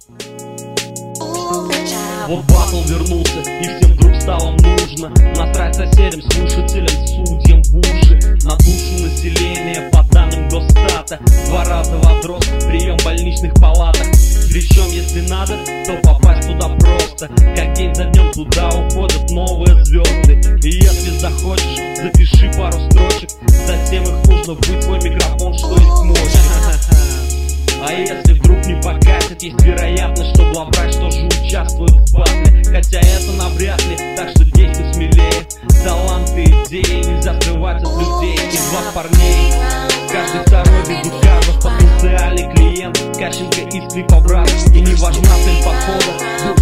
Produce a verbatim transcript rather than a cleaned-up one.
Вот батл вернулся, и всем вдруг стало нужно насрать соседям, слушателям, судьям в уши. На душу населения, по данным Госстата, два раза возрос прием в больничных палатах. Причем, если надо, то попасть туда просто, как день за днем туда уходят новые звезды. И если захочешь, запиши пару строчек, затем их нужно в твой микрофон, что есть мощь. А если вдруг не покатит, есть вероятность, что главврач тоже участвует в батле. Хотя это навряд ли, так что действуй смелее. Таланты, идеи нельзя скрывать от людей. Из вас парней каждый второй безуказов, потенциальный клиент, Кащенко из клипа брат. И не важна цель похода,